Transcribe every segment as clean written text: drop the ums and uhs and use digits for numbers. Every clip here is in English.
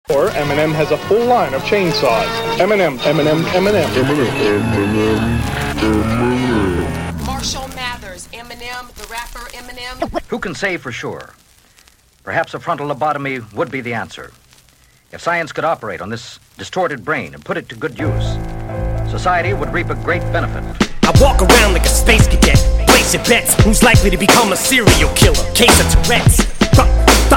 Or Eminem has a full line of chainsaws. Eminem. Marshall Mathers, Eminem, the rapper Eminem. Who can say for sure? Perhaps a frontal lobotomy would be the answer. If science could operate on this distorted brain and put it to good use, society would reap a great benefit. I walk around like a space cadet, placing bets. Who's likely to become a serial killer? Case of Tourette's. Fuck,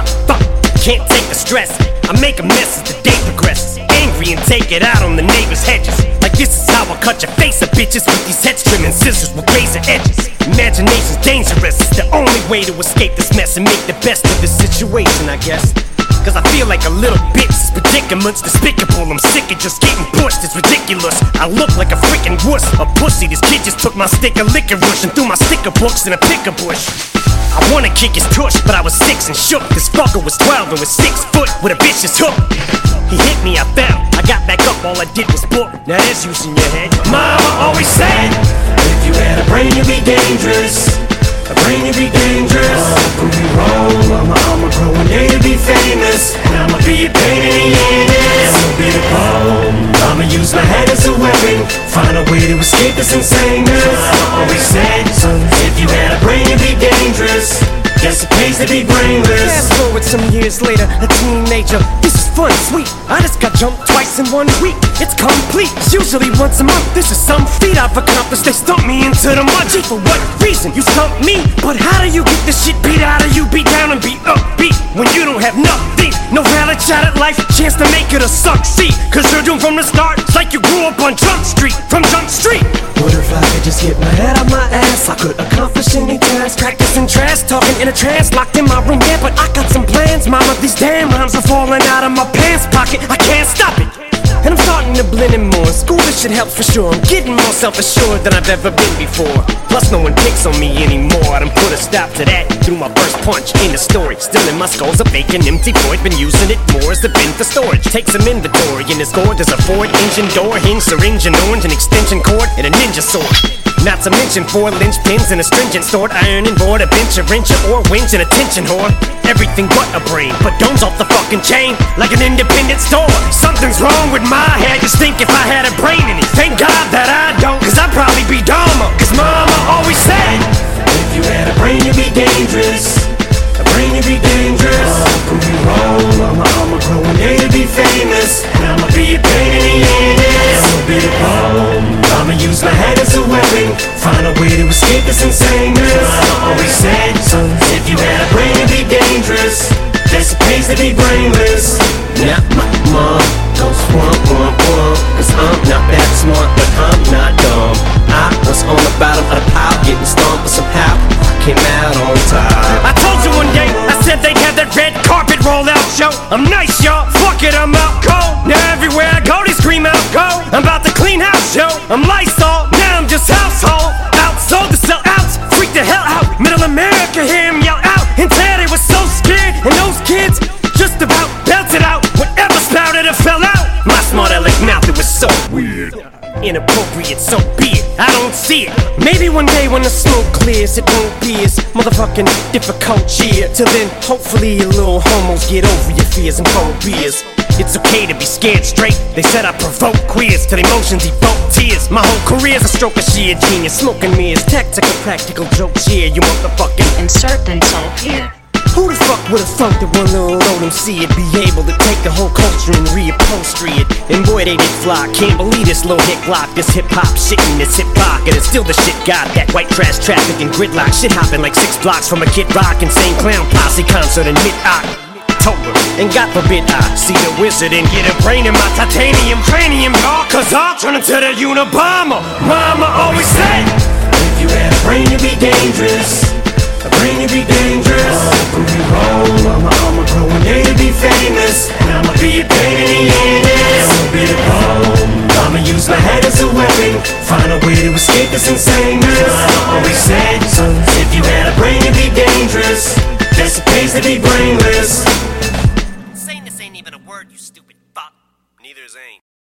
can't take the stress. I make a mess as the day progresses. Angry and take it out on the neighbor's hedges. Like this is how I cut your face of bitches with these heads trimming scissors with razor edges. Imagination's dangerous. It's the only way to escape this mess and make the best of this situation, I guess. Cause I feel like a little bitch. This predicament's despicable. I'm sick of just getting pushed. It's ridiculous. I look like a freaking wuss, a pussy. This kid just took my stick of licorice and threw my sticker books in a picker bush. I wanna kick his tush, but I was 6 and shook. This fucker was 12 and was 6 foot with a vicious hook. He hit me, I fell. I got back up, all I did was book. Now there's use in your head. Mama always said, if you had a brain, you'd be dangerous. A brain, you'd be dangerous. Prove you wrong, I'ma grow one day to be famous. And I'ma be a pain in the anus. I'ma be the bomb. I'ma use my head as a weapon. Find a way to escape this insaneness. Mama always said, son, if you had a brain, you'd be dangerous. Guess it pays to be brainless. Fast forward some years later, a teenager. This is fun, sweet. I just got jumped twice in 1 week. It's complete. It's usually once a month. This is some feat I've accomplished. They stumped me into the mud. Gee, for what reason? You stumped me. But how do you get the shit beat out of you? Beat down and be upbeat when you don't have nothing. No valid shot at life, chance to make it or succeed. Cause you're doomed from the start. It's like you grew up on Jump Street. From Jump Street. What if I could just get my head out my ass? I could accomplish any task. Practicing trash, talking in a trance. Locked in my room, yeah, but I got some plans. Mama, these damn rhymes are falling out of my pants pocket. I can't stop it. And I'm starting to blend in more. School, this shit helps for sure. I'm getting more self-assured than I've ever been before. Plus no one picks on me anymore. I done put a stop to that through my first punch in the story. Still in my skull's a vacant empty void. Been using it more as the bin for storage. Take some inventory in this gourd. There's a Ford engine door, hinge, syringe, and orange, an extension cord, and a ninja sword. Not to mention 4 linchpins and a stringent stored iron and board, a bench, a wrench, or winch, and a tension whore. Everything but a brain, but domes off the fucking chain like an independent store. Something's wrong with my head. Just think if I had a brain in it. Thank God that I don't, cause I'd probably be dumber. Cause mama always said, if you had a brain, you'd be dangerous. A brain, you'd be dangerous. Prove you wrong, I'ma grow one day to be famous. And I'ma be a pain in the anus. I'ma be the bomb. I'ma use my head as a weapon. Find a way to escape this insaneness. Mama always said, son, if you had a brain, it'd be dangerous. Guess it pays to be brainless. Now my mom goes womp womp womp. Cause I'm not that smart, but I'm not dumb. I was on the bottom of the pile, getting stomped, but somehow I came out on top. I told you one day, I said they'd have that red carpet roll out show. I'm nice, y'all, fuck it, I'm out cold. Now everywhere I go, they scream out go. I'm about to clean house, yo, I'm Lysol. Now I'm just household, outsold to sell outs. Freak the hell out, middle America, hear him yell out. Until they were so scared, and those kids just about belted out. Whatever spouted or fell out. My smart aleck mouth, it was so weird. Inappropriate, so be it, I don't see it. Maybe one day when the smoke clears, it won't be as motherfucking difficult year. Till then, hopefully you little homos get over your fears and phobias. It's okay to be scared straight. They said I provoke queers till emotions evoke tears. My whole career's a stroke of sheer genius. Smoking me is tactical, practical jokes here. You motherfucking insert insult here. Who the fuck would've thought that one little old MC would be able to take the whole culture and reupholstery it? And boy, they did fly. Can't believe this little hick lock, this hip-hop shit in this hip-hop. And it's still the shit got that white trash traffic and gridlock. Shit hopping like 6 blocks from a Kid Rock insane clown posse concert in mid-October. And God forbid I see the wizard and get a brain in my titanium cranium, y'all. Cause I'll turn into the Unabomber. Mama always said, if you had a brain, you'd be dangerous. A brain, you'd be dangerous. Prove you wrong, I'ma grow one day to be famous. And I'ma be a pain in the anus. I'ma be the bomb. I'ma use my head as a weapon. Find a way to escape this insaneness. Mama always said, son, if you had a brain, you'd be dangerous. Guess it pays to be brainless.